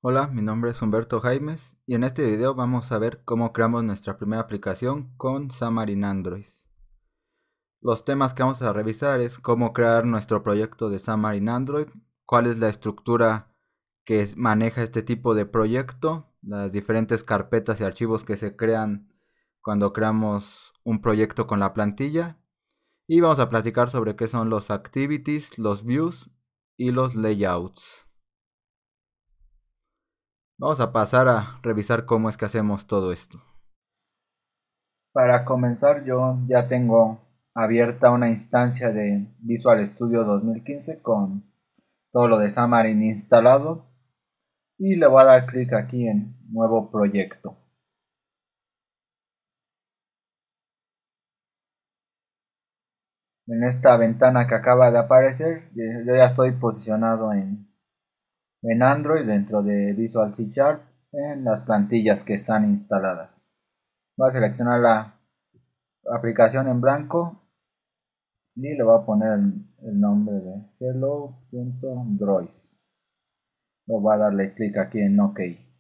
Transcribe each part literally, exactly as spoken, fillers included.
Hola, mi nombre es Humberto Jaimes y en este video vamos a ver cómo creamos nuestra primera aplicación con Xamarin Android. Los temas que vamos a revisar es cómo crear nuestro proyecto de Xamarin Android, cuál es la estructura que maneja este tipo de proyecto, las diferentes carpetas y archivos que se crean cuando creamos un proyecto con la plantilla, y vamos a platicar sobre qué son los activities, los views y los layouts. Vamos a pasar a revisar cómo es que hacemos todo esto. Para comenzar, yo ya tengo abierta una instancia de Visual Studio dos mil quince con todo lo de Xamarin instalado y le voy a dar clic aquí en nuevo proyecto. En esta ventana que acaba de aparecer, yo ya estoy posicionado en, en Android dentro de Visual C Sharp en las plantillas que están instaladas. Voy a seleccionar la aplicación en blanco y le voy a poner el, el nombre de hello.droid. Lo voy a darle clic aquí en OK.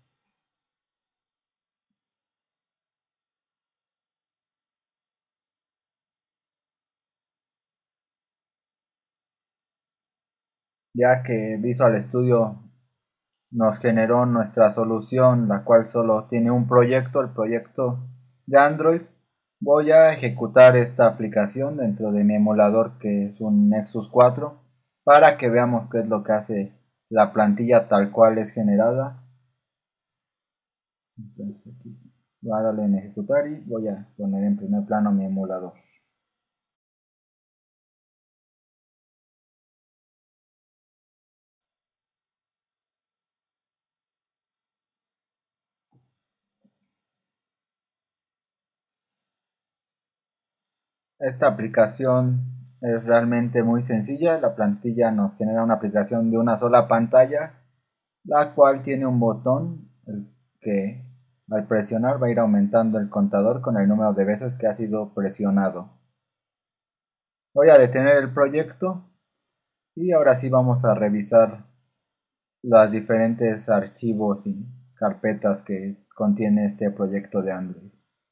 Ya que Visual Studio nos generó nuestra solución, la cual solo tiene un proyecto, el proyecto de Android, voy a ejecutar esta aplicación dentro de mi emulador, que es un Nexus cuatro, para que veamos qué es lo que hace la plantilla tal cual es generada. Entonces aquí voy a darle en ejecutar y voy a poner en primer plano mi emulador. Esta aplicación es realmente muy sencilla. La plantilla nos genera una aplicación de una sola pantalla, la cual tiene un botón que al presionar va a ir aumentando el contador con el número de veces que ha sido presionado. Voy a detener el proyecto y ahora sí vamos a revisar los diferentes archivos y carpetas que contiene este proyecto de Android.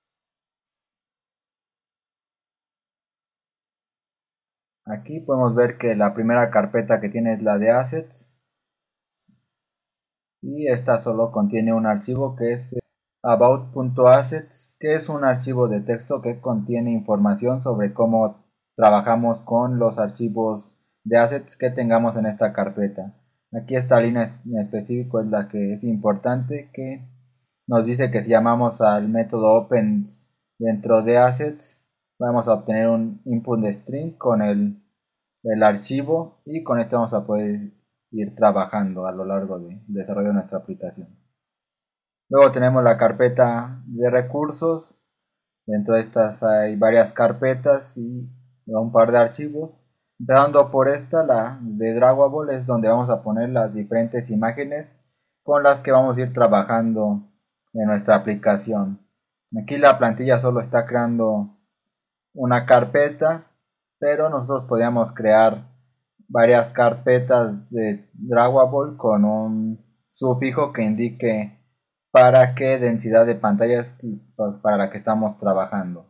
Aquí podemos ver que la primera carpeta que tiene es la de assets, y esta solo contiene un archivo que es about.assets, que es un archivo de texto que contiene información sobre cómo trabajamos con los archivos de assets que tengamos en esta carpeta. Aquí esta línea en específico es la que es importante, que nos dice que si llamamos al método open dentro de assets, vamos a obtener un input de string con el, el archivo, y con esto vamos a poder ir trabajando a lo largo del desarrollo de nuestra aplicación. Luego tenemos la carpeta de recursos. Dentro de estas hay varias carpetas y un par de archivos. Empezando por esta, la de Draggable, es donde vamos a poner las diferentes imágenes con las que vamos a ir trabajando en nuestra aplicación. Aquí la plantilla solo está creando una carpeta, pero nosotros podríamos crear varias carpetas de Draggable con un sufijo que indique para qué densidad de pantalla es para la que estamos trabajando.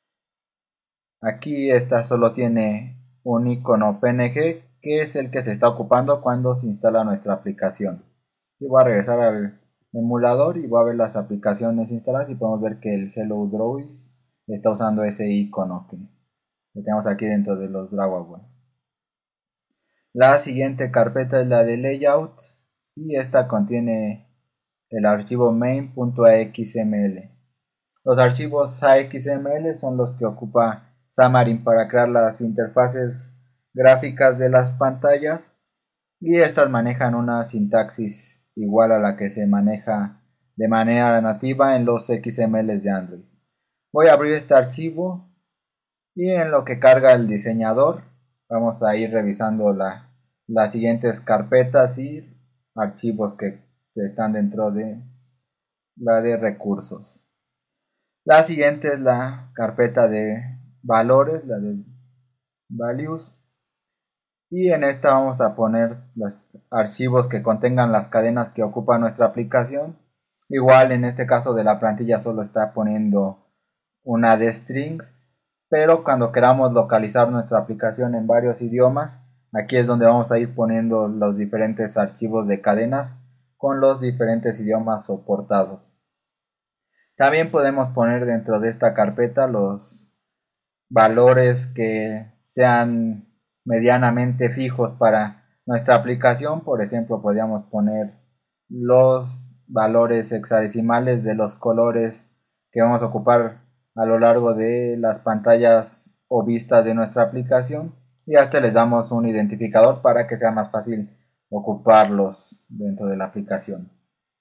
Aquí esta solo tiene un icono P N G, que es el que se está ocupando cuando se instala nuestra aplicación. Y voy a regresar al emulador y voy a ver las aplicaciones instaladas, y podemos ver que el Hello Droid está usando ese icono que, que tenemos aquí dentro de los Draggable. La siguiente carpeta es la de Layout, y esta contiene el archivo main.axml. Los archivos A X M L son los que ocupa Xamarin para crear las interfaces gráficas de las pantallas, y estas manejan una sintaxis igual a la que se maneja de manera nativa en los X M Ls de Android. Voy a abrir este archivo, y en lo que carga el diseñador vamos a ir revisando la, las siguientes carpetas y archivos que, que están dentro de la de recursos. La siguiente es la carpeta de valores, la de values, y en esta vamos a poner los archivos que contengan las cadenas que ocupa nuestra aplicación. Igual en este caso de la plantilla solo está poniendo una de strings, pero cuando queramos localizar nuestra aplicación en varios idiomas, aquí es donde vamos a ir poniendo los diferentes archivos de cadenas con los diferentes idiomas soportados. También podemos poner dentro de esta carpeta los valores que sean medianamente fijos para nuestra aplicación. Por ejemplo, podríamos poner los valores hexadecimales de los colores que vamos a ocupar a lo largo de las pantallas o vistas de nuestra aplicación, y hasta les damos un identificador para que sea más fácil ocuparlos dentro de la aplicación.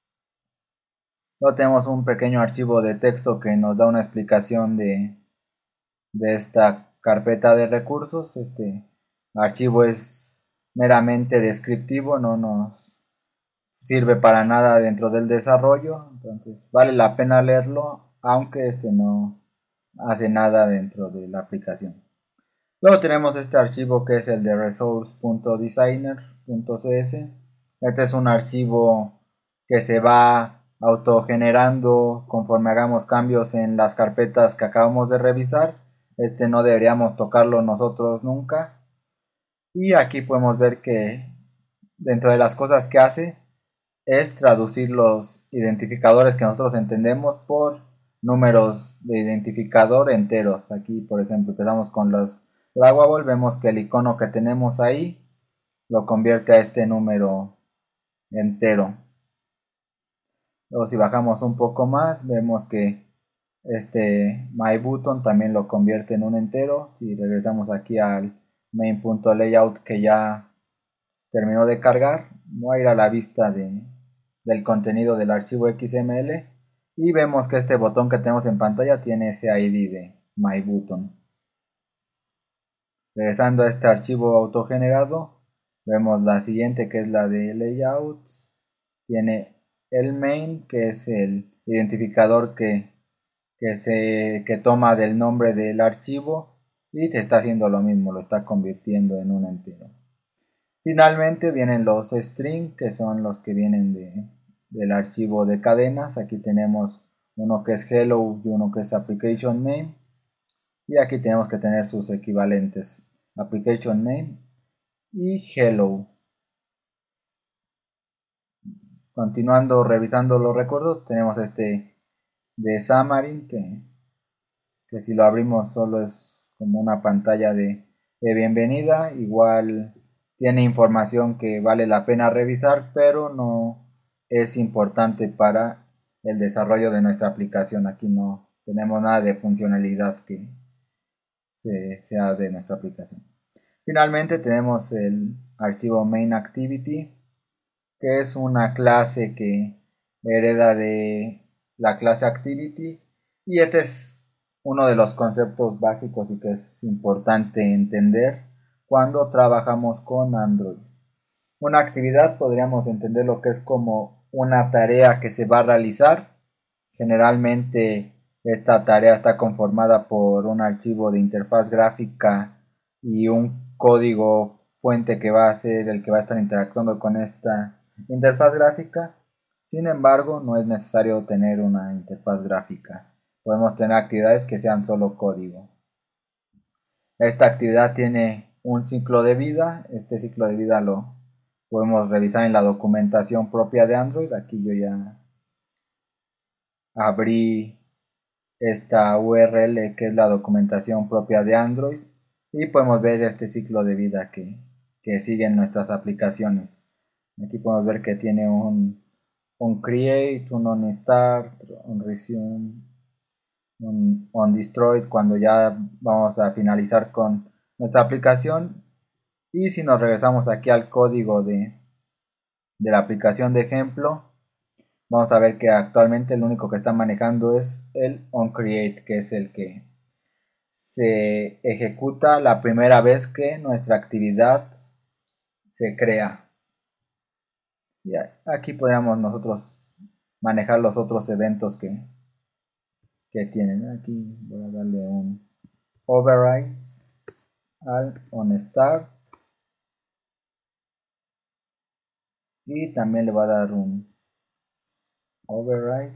Luego tenemos un pequeño archivo de texto que nos da una explicación de, de esta carpeta de recursos. Este archivo es meramente descriptivo, no nos sirve para nada dentro del desarrollo, entonces vale la pena leerlo, aunque este no hace nada dentro de la aplicación. Luego tenemos este archivo que es el de resource punto designer punto c s. Este es un archivo que se va autogenerando conforme hagamos cambios en las carpetas que acabamos de revisar. Este no deberíamos tocarlo nosotros nunca. Y aquí podemos ver que dentro de las cosas que hace es traducir los identificadores que nosotros entendemos por números de identificador enteros. Aquí, por ejemplo, empezamos con los Draggable, vemos que el icono que tenemos ahí lo convierte a este número entero. Luego si bajamos un poco más, vemos que este MyButton también lo convierte en un entero. Si regresamos aquí al main.layout que ya terminó de cargar, voy a ir a la vista de, del contenido del archivo X M L y vemos que este botón que tenemos en pantalla tiene ese I D de MyButton. Regresando a este archivo autogenerado, vemos la siguiente, que es la de layouts. Tiene el main, que es el identificador que, que, se, que toma del nombre del archivo, y te está haciendo lo mismo, lo está convirtiendo en un entero. Finalmente vienen los string, que son los que vienen de, del archivo de cadenas. Aquí tenemos uno que es hello y uno que es application name. Y aquí tenemos que tener sus equivalentes, application name y hello. Continuando revisando los recuerdos, tenemos este de Xamarin, que, que si lo abrimos solo es como una pantalla de, de bienvenida. Igual tiene información que vale la pena revisar, pero no es importante para el desarrollo de nuestra aplicación. Aquí no tenemos nada de funcionalidad que sea de nuestra aplicación. Finalmente tenemos el archivo main activity, que es una clase que hereda de la clase activity, y este es uno de los conceptos básicos y que es importante entender cuando trabajamos con Android. Una actividad podríamos entender lo que es como una tarea que se va a realizar. Generalmente esta tarea está conformada por un archivo de interfaz gráfica y un código fuente que va a ser el que va a estar interactuando con esta interfaz gráfica. Sin embargo, no es necesario tener una interfaz gráfica. Podemos tener actividades que sean solo código. Esta actividad tiene un ciclo de vida. Este ciclo de vida lo podemos revisar en la documentación propia de Android. Aquí yo ya abrí esta U R L que es la documentación propia de Android y podemos ver este ciclo de vida que, que siguen nuestras aplicaciones. Aquí podemos ver que tiene un, un create, un on start, un resume, un on destroy cuando ya vamos a finalizar con nuestra aplicación. Y si nos regresamos aquí al código de, de la aplicación de ejemplo, vamos a ver que actualmente el único que está manejando es el onCreate, que es el que se ejecuta la primera vez que nuestra actividad se crea. Y aquí podríamos nosotros manejar los otros eventos que, que tienen. Aquí voy a darle un override al onStart. y también le va a dar un override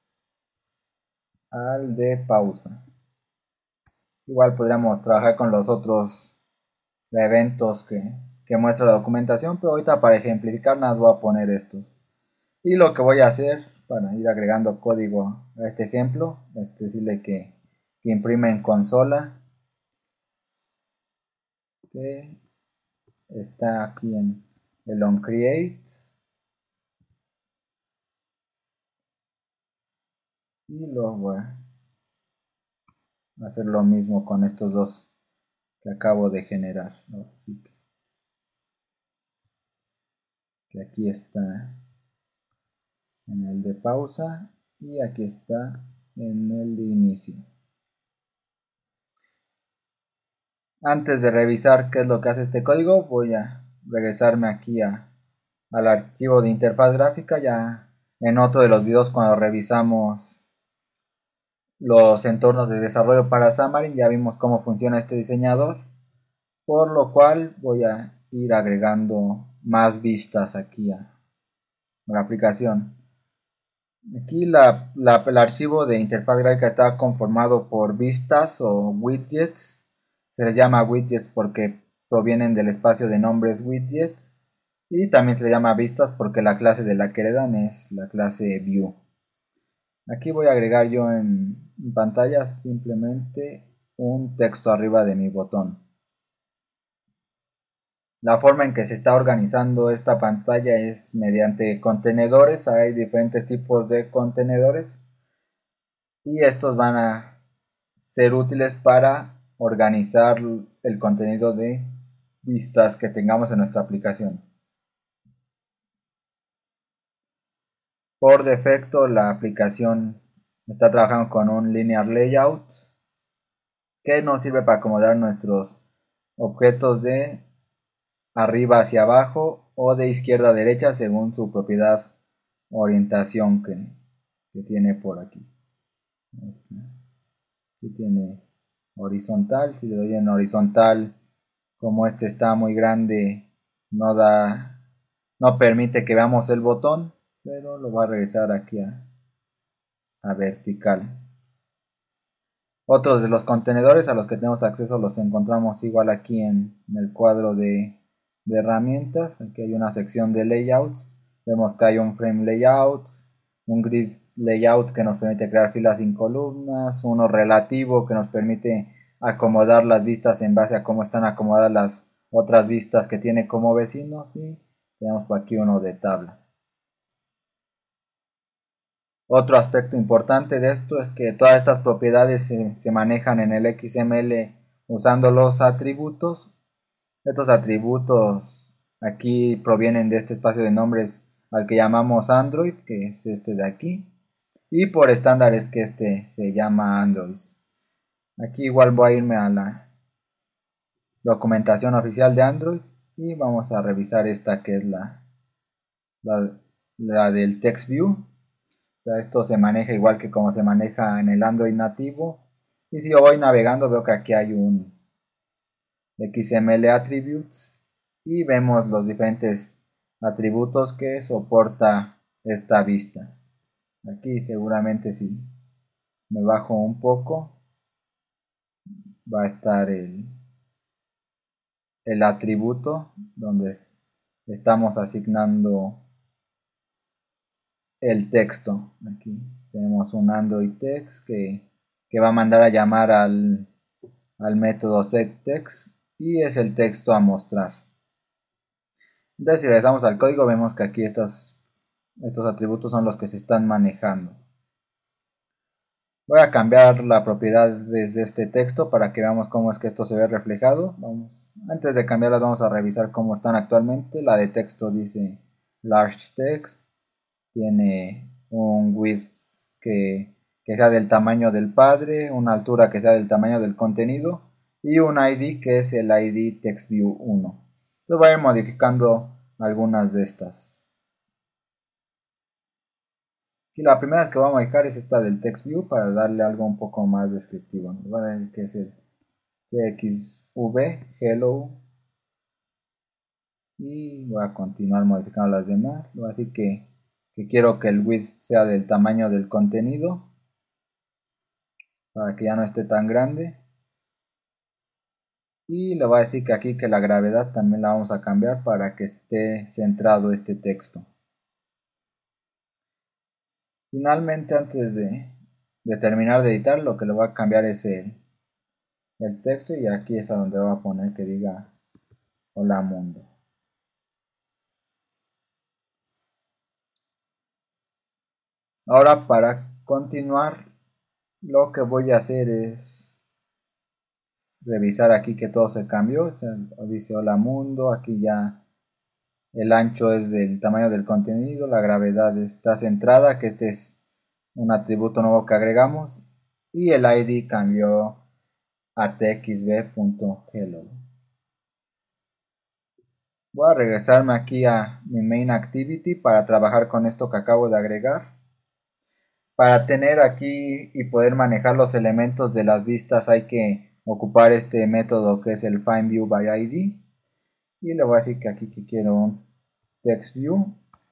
al de pausa. Igual podríamos trabajar con los otros eventos que, que muestra la documentación, pero ahorita para ejemplificar nada más voy a poner estos. Y lo que voy a hacer para ir agregando código a este ejemplo es decirle que, que imprime en consola, que está aquí en el onCreate, y luego voy a hacer lo mismo con estos dos que acabo de generar, ¿no? Así que, que aquí está en el de pausa y aquí está en el de inicio. Antes de revisar qué es lo que hace este código, voy a regresarme aquí a, al archivo de interfaz gráfica. Ya en otro de los videos, cuando revisamos los entornos de desarrollo para Xamarin, ya vimos cómo funciona este diseñador, por lo cual voy a ir agregando más vistas aquí a la aplicación. Aquí la, la, el archivo de interfaz gráfica está conformado por vistas o widgets. Se les llama widgets porque provienen del espacio de nombres widgets, y también se les llama vistas porque la clase de la que heredan es la clase view. Aquí voy a agregar yo en pantalla simplemente un texto arriba de mi botón. La forma en que se está organizando esta pantalla es mediante contenedores. Hay diferentes tipos de contenedores y estos van a ser útiles para organizar el contenido de vistas que tengamos en nuestra aplicación. Por defecto la aplicación está trabajando con un linear layout que nos sirve para acomodar nuestros objetos de arriba hacia abajo o de izquierda a derecha según su propiedad orientación que, que tiene por aquí. Aquí tiene horizontal. Si le doy en horizontal, como este está muy grande, no da, no permite que veamos el botón, pero lo va a regresar aquí a, a vertical. Otros de los contenedores a los que tenemos acceso los encontramos igual aquí en, en el cuadro de, de herramientas. Aquí hay una sección de layouts. Vemos que hay un frame layout, un grid layout que nos permite crear filas sin columnas, uno relativo que nos permite acomodar las vistas en base a cómo están acomodadas las otras vistas que tiene como vecinos, y tenemos por aquí uno de tabla. Otro aspecto importante de esto es que todas estas propiedades se, se manejan en el X M L usando los atributos. Estos atributos aquí provienen de este espacio de nombres al que llamamos Android, que es este de aquí, y por estándar es que este se llama Android. Aquí igual voy a irme a la documentación oficial de Android y vamos a revisar esta que es la, la, la del TextView. O sea, esto se maneja igual que como se maneja en el Android nativo. Y si yo voy navegando, veo que aquí hay un X M L attributes y vemos los diferentes atributos que soporta esta vista. Aquí seguramente si me bajo un poco va a estar el, el atributo donde estamos asignando el texto. Aquí tenemos un Android text que, que va a mandar a llamar al, al método setText y es el texto a mostrar. Entonces, si regresamos al código, vemos que aquí estos, estos atributos son los que se están manejando. Voy a cambiar la propiedad desde este texto para que veamos cómo es que esto se ve reflejado. Vamos, antes de cambiarlas vamos a revisar cómo están actualmente. La de texto dice large text. Tiene un width que, que sea del tamaño del padre, una altura que sea del tamaño del contenido y un I D que es el I D TextView uno. Entonces voy a ir modificando algunas de estas. Y la primera que voy a modificar es esta del TextView para darle algo un poco más descriptivo. Voy a dar que es el T X V hello y voy a continuar modificando las demás. Así que, que quiero que el width sea del tamaño del contenido para que ya no esté tan grande. Y le voy a decir que aquí que la gravedad también la vamos a cambiar para que esté centrado este texto. Finalmente, antes de, de terminar de editar, lo que le voy a cambiar es el, el texto, y aquí es a donde voy a poner que diga hola mundo. Ahora, para continuar, lo que voy a hacer es revisar aquí que todo se cambió. O sea, dice hola mundo, aquí ya el ancho es del tamaño del contenido, la gravedad está centrada, que este es un atributo nuevo que agregamos, y el I D cambió a txb.hello. Voy a regresarme aquí a mi main activity para trabajar con esto que acabo de agregar. Para tener aquí y poder manejar los elementos de las vistas hay que ocupar este método que es el findViewById, y le voy a decir que aquí que quiero un textView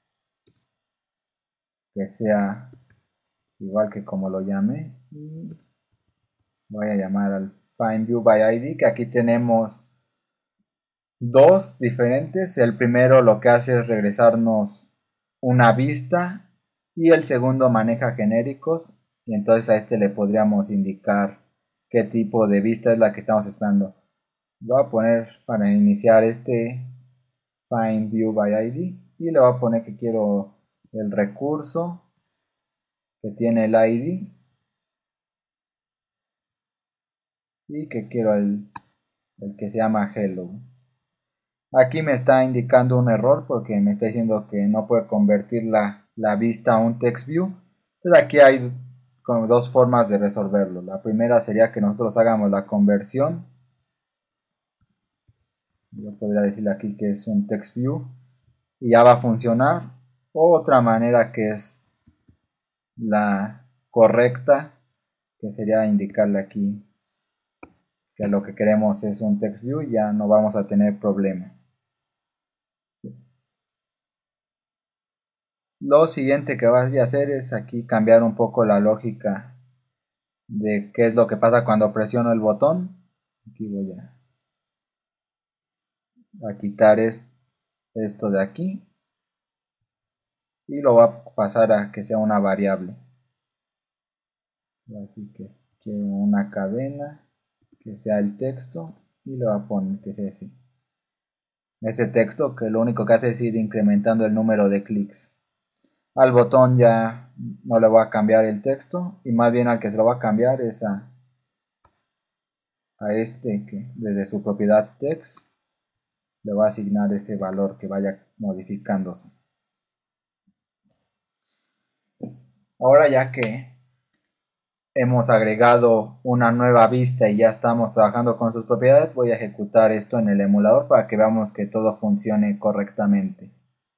que sea igual que como lo llamé, y voy a llamar al findViewById, que aquí tenemos dos diferentes. El primero lo que hace es regresarnos una vista, y el segundo maneja genéricos, y entonces a este le podríamos indicar qué tipo de vista es la que estamos esperando. Voy a poner para iniciar este findViewById y le voy a poner que quiero el recurso que tiene el I D y que quiero el, el que se llama hello. Aquí me está indicando un error porque me está diciendo que no puede convertir la, la vista a un text view. Entonces aquí hay como dos formas de resolverlo. La primera sería que nosotros hagamos la conversión. Yo podría decirle aquí que es un text view y ya va a funcionar. O otra manera que es la correcta, que sería indicarle aquí que lo que queremos es un text view y ya no vamos a tener problema. Lo siguiente que voy a hacer es aquí cambiar un poco la lógica de qué es lo que pasa cuando presiono el botón. Aquí voy a, a quitar es, esto de aquí y lo voy a pasar a que sea una variable. Así que quiero una cadena que sea el texto y le voy a poner que sea así. Ese texto que lo único que hace es ir incrementando el número de clics. Al botón ya no le voy a cambiar el texto, y más bien al que se lo va a cambiar es a, a este que desde su propiedad text le va a asignar ese valor que vaya modificándose. Ahora, ya que hemos agregado una nueva vista y ya estamos trabajando con sus propiedades, voy a ejecutar esto en el emulador para que veamos que todo funcione correctamente.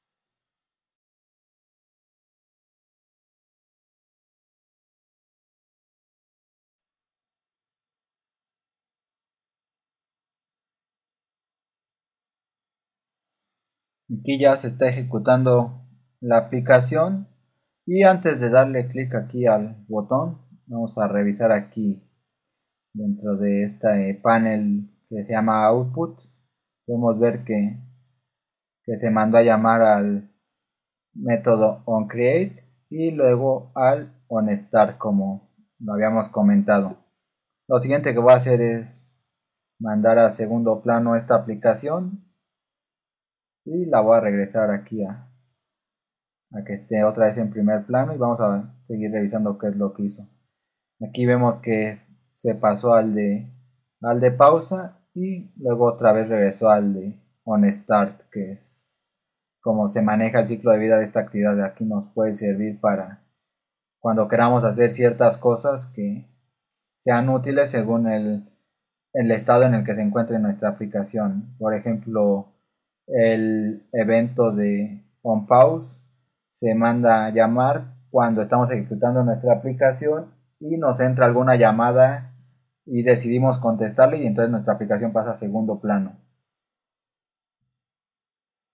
Aquí ya se está ejecutando la aplicación, y antes de darle clic aquí al botón vamos a revisar aquí dentro de este panel que se llama output. Podemos ver que, que se mandó a llamar al método onCreate y luego al onStart, como lo habíamos comentado. Lo siguiente que voy a hacer es mandar a segundo plano esta aplicación y la voy a regresar aquí a, a que esté otra vez en primer plano, y vamos a seguir revisando qué es lo que hizo. Aquí vemos que se pasó al de, al de pausa y luego otra vez regresó al de onStart, que es como se maneja el ciclo de vida de esta actividad. Aquí nos puede servir para cuando queramos hacer ciertas cosas que sean útiles según el, el estado en el que se encuentre nuestra aplicación. Por ejemplo, el evento de onPause se manda a llamar cuando estamos ejecutando nuestra aplicación y nos entra alguna llamada y decidimos contestarle, y entonces nuestra aplicación pasa a segundo plano.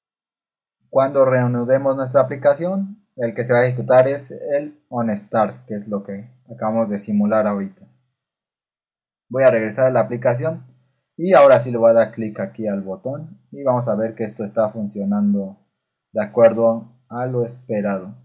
Cuando reanudemos nuestra aplicación, el que se va a ejecutar es el onStart, que es lo que acabamos de simular ahorita. Voy a regresar a la aplicación y ahora sí le voy a dar clic aquí al botón y vamos a ver que esto está funcionando de acuerdo a lo esperado.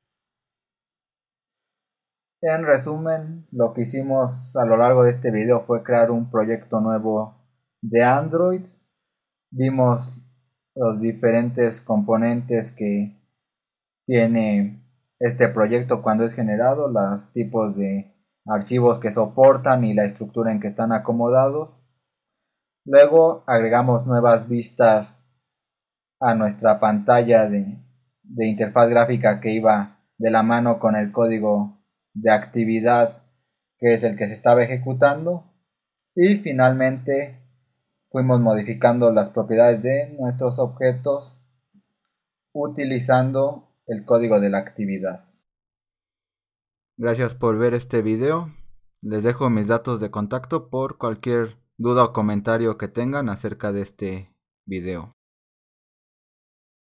En resumen, lo que hicimos a lo largo de este video fue crear un proyecto nuevo de Android. Vimos los diferentes componentes que tiene este proyecto cuando es generado, los tipos de archivos que soportan y la estructura en que están acomodados. Luego agregamos nuevas vistas a nuestra pantalla de, de interfaz gráfica que iba de la mano con el código de actividad que es el que se estaba ejecutando. Y finalmente fuimos modificando las propiedades de nuestros objetos utilizando el código de la actividad. Gracias por ver este video. Les dejo mis datos de contacto por cualquier duda o comentario que tengan acerca de este video.